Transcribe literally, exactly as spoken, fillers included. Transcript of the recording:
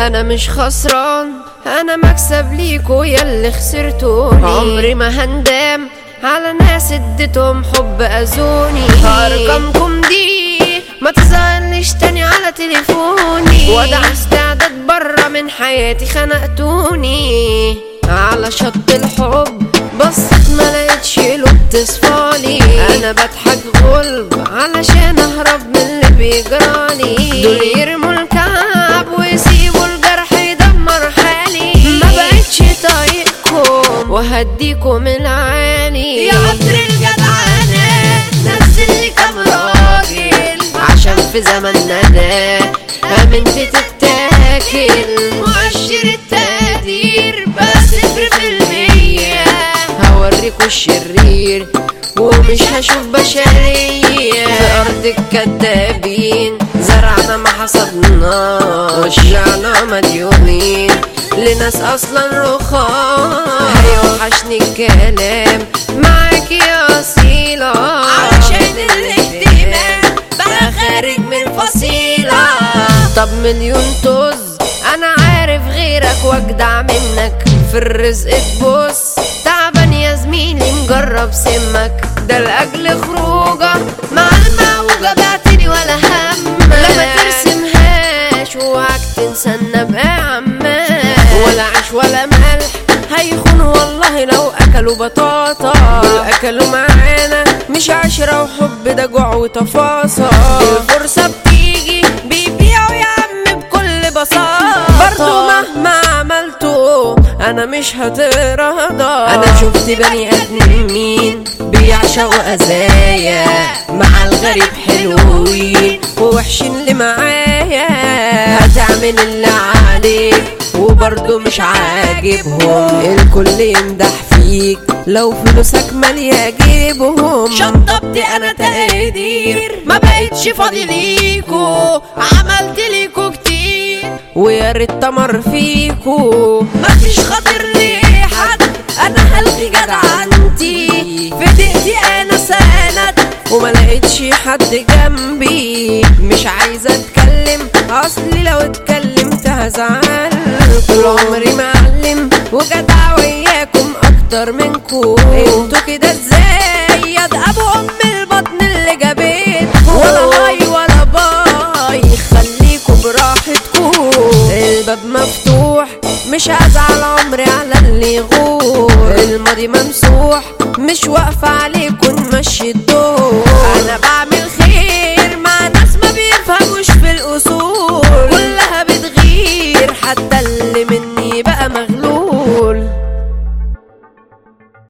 انا مش خسران، انا مكسب ليكوا ياللي خسرتوني. عمري ما هندم على ناس اديتهم حب اذوني. ارقامكم دي ما تظهرليش تاني على تليفوني. وضع استعداد برا من حياتي خنقتوني. على شط الحب بصت ما لقيتش له بتصفالي. انا بضحك غلب علشان اهرب من اللي بيجرالي. دول يرموا الكعب ويسيبوا الجرح يدمر حالي. ما بقتش طايقكم وهديكم العالي. يا قطر الجدعانة نزل لي كام راجل، عشان في زمننا ده امنت تتاكل. مؤشر التقدير بس صفر في المية. هوريكوا الشرير ومش هشوف بشرية. في ارض الكدابين زرعنا ما حصدنا، وشعنا مديونين لناس اصلا رخاص. هيوحشني الكلام معاك يا اصيلة، علشان الاهتمام بقى خارج من فصيلة. طب مليون طز انا عارف غيرك واجدع منك في الرزق تبص. تعبان يا زميلي مجرب سمك، ده لاجل خروجه مع الموجة بعتني ولا هم. لما ترسمهاش وعك تنسى بقى عمال. ولا عيش ولا ملح هيخون والله لو اكلوا بطاطا. دول اكلوا معانا مش عشرة وحب، ده جوع وتفاصيل. الفرصة بتيجي بيبيعوا يا عم بكل بساطة. برضو مهما عملتوا انا مش هترضى. انا شفت بني ادمين بيعشقوا ازايا، مع الغريب حلوين ووحشين اللي معايا. هتعمل اللي عليك وبرضو مش عاجبهم. الكل يمدح فيك لو فلوسك مالية جيبهم. شطبت انا تقدير ما بقتش فاضي ليكو. عملت ليكو كتير ويا ريت تمر فيكو. مفيش خاطر لي حد، انا هلغي جدعنتي. في دقيقتي انا سند وما لقيتش حد جنبي. مش عايزة اتكلم اصلي لو اتكلمت هزعل. طول عمري معلم وجدع وياكم اكتر منكم. انتوا كده ازاي يا ده ابو ام البطن اللي جابتكم. ولا هاي ولا باي خليكم براحتكم. الباب مفتوح مش هزعل عمري على اللي يغور. الماضي ممسوح مش واقفة عليكم نمشي الدور. انا بعمل خير مع ناس ما بيفهموش في الاصول. كلها بتغير حتى اللي